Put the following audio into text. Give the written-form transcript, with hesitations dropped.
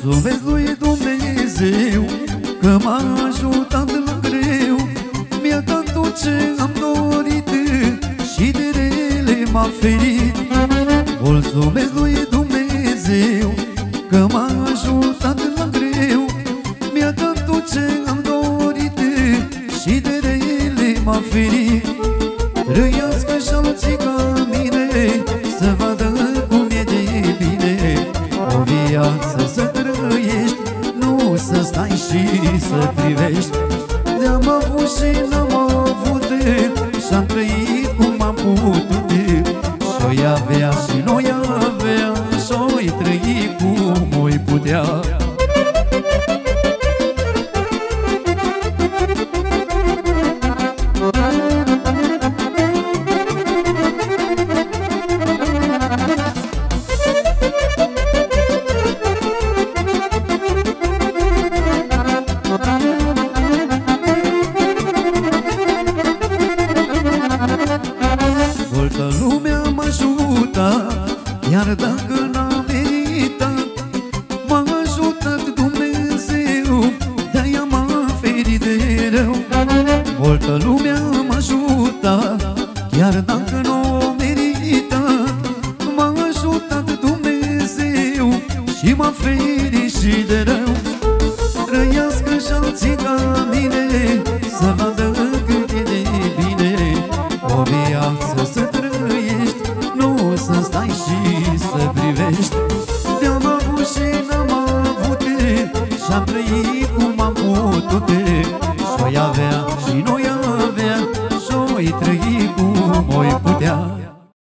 Mulțumesc lui Dumnezeu că m-a ajutat la greu. Mi-a dat tot ce am dorit și de rele m-a ferit. Mulțumesc lui Dumnezeu că m-a ajutat la greu. Mi-a dat tot ce am dorit și de rele m-a ferit. Trăiască și alții ca mine, să vadă cum e de bine. O viață să trăiești, nu să stai și să privești. Ne-am avut și n-am avut, și-am trăit cum am putut. Și-o-i avea și noi avea, și-o-i trăi cum o-i putea. Multă lumea m-a ajutat, iar dacă n-am meritat, m-a ajutat Dumnezeu, de-aia m-a ferit de rău. Multă lumea m-a ajutat, chiar dacă n-o meritat, m-a ajutat Dumnezeu și m-a ferit și de rău. Trăiască și alții ca mine, să vadă cât e de bine. O viață să trăiești, nu să stai și să privești. Ne-am avut și n-am avut, și-am trăit cum am putut.